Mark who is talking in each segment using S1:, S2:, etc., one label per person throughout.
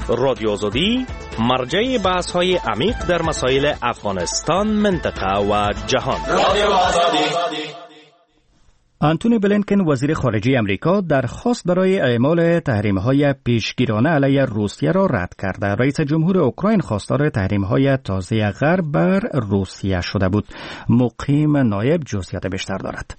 S1: رادیو آزادی مرجع بحث های عمیق در مسائل افغانستان، منطقه و جهان. رادیو آزادی.
S2: آنتونی بلینکن وزیر خارجه امریکا درخواست برای اعمال تحریم‌های پیشگیرانه علیه روسیه را رد کرده. رئیس جمهور اوکراین خواستار تحریم‌های تازه غرب بر روسیه شده بود. مقیم نایب جزئیات بیشتر دارد.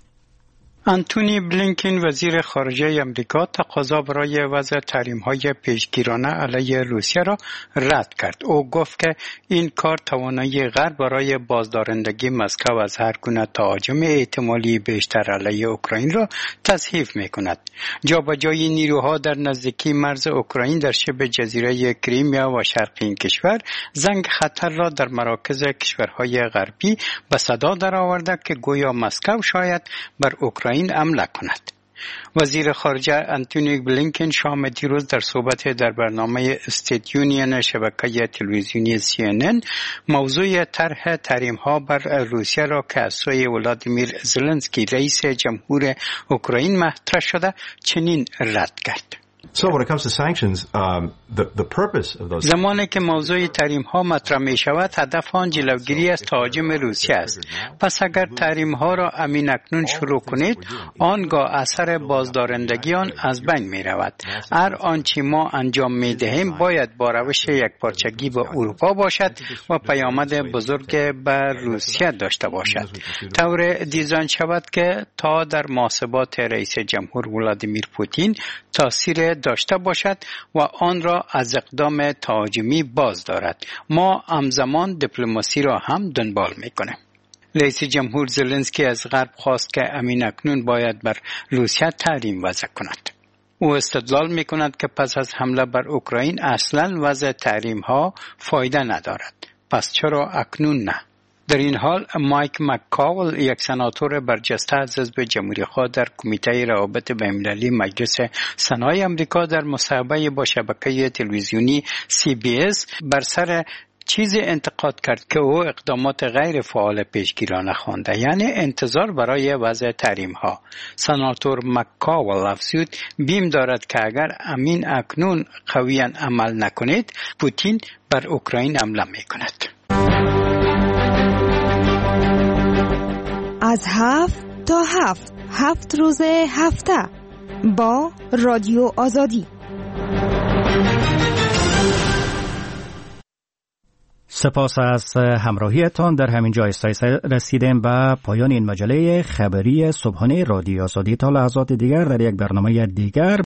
S3: آنتونی بلینکن وزیر خارجه امریکا تقاضا برای وضع تحریم‌های پیشگیرانه علیه روسیه را رد کرد. او گفت که این کار توانایی غرب برای بازدارندگی مسکو از هر گونه تهاجم احتمالی بیشتر علیه اوکراین را تضعیف می‌کند. جابجایی نیروها در نزدیکی مرز اوکراین در شبه جزیره کریمیا و شرق این کشور زنگ خطر را در مراکز کشورهای غربی به صدا درآورده که گویا مسکو شاید بر اوکراین حمله کند. وزیر خارجه آنتونی بلینکن شام دیروز در صحبت در برنامه استیت یونین شبکه تلویزیونی CNN موضوع طرح تحریم‌ها بر روسیه را که از سوی ولادیمیر زلنسکی رئیس جمهور اوکراین مطرح شده چنین رد کرد.
S4: So when it comes to sanctions, the purpose of those
S3: زمانی که موضوع تحریم ها مطرح می شود هدف آن جلوگیری از تهاجم روسیه است. پس اگر تحریم ها را همین اکنون شروع کنید آنگاه اثر بازدارندگی آن از بین می رود. هر آنچه ما انجام می دهیم باید با روش یکپارچگی با اروپا باشد و پیامد بزرگ به روسیه داشته باشد. طور دیزاین شود که تا در محاسبات رئیس جمهور ولادیمیر پوتین تاثیر داشته باشد و آن را از اقدام تهاجمی باز دارد. ما همزمان دیپلماسی را هم دنبال میکنیم. رئیس جمهور زلنسکی از غرب خواست که همین اکنون باید بر روسیه تحریم وضع کند. او استدلال میکند که پس از حمله بر اوکراین اصلا وضع تحریم ها فایده ندارد. پس چرا اکنون نه؟ در این حال مایک مککاول یک سناتور برجسته از حزب جمهوری‌خواه در کمیته روابط بین‌المللی مجلس سنای آمریکا در مصاحبه با شبکه تلویزیونی CBS بر سر چیزی انتقاد کرد که او اقدامات غیر فعال پیشگیرانه خوانده، یعنی انتظار برای وضع تحریم ها. سناتور مککاول افزود بیم دارد که اگر امین اکنون قویاً عمل نکنید پوتین بر اوکراین حمله می‌کند.
S5: از 7 تا 7 روز هفته با رادیو آزادی.
S2: سپاس از همراهیتان. در همین جا رسیدیم به پایان این مجله خبری صبحانه رادیو آزادی. تا لحظات دیگر در یک برنامه دیگر